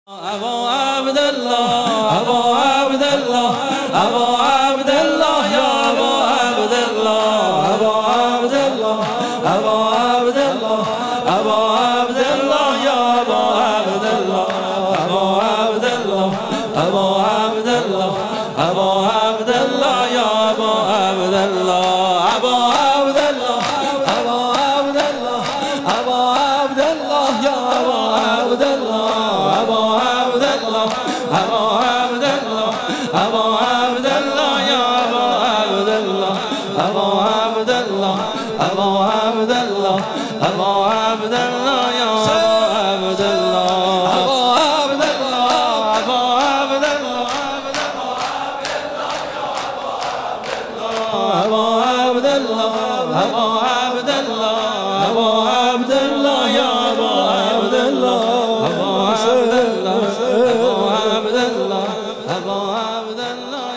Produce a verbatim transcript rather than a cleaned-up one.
ابا عبدالله ابا عبدالله ابا عبدالله یا ابا عبدالله ابا عبدالله ابا عبدالله ابا عبدالله یا ابا عبدالله ابا عبدالله ابا عبدالله ابا عبدالله یا ابا عبدالله ابا عبدالله ابا عبدالله ابا عبدالله یا ابا عبدالله ابا عبدالله ابا عبدالله ابا عبدالله یا ابا عبدالله ابا عبدالله ابا عبدالله ابا عبدالله یا ابا عبدالله ابا عبدالله ابا عبدالله ابا عبدالله ابا عبدالله ابا عبدالله یا ابا عبدالله ابا عبدالله ابا عبدالله ابا عبدالله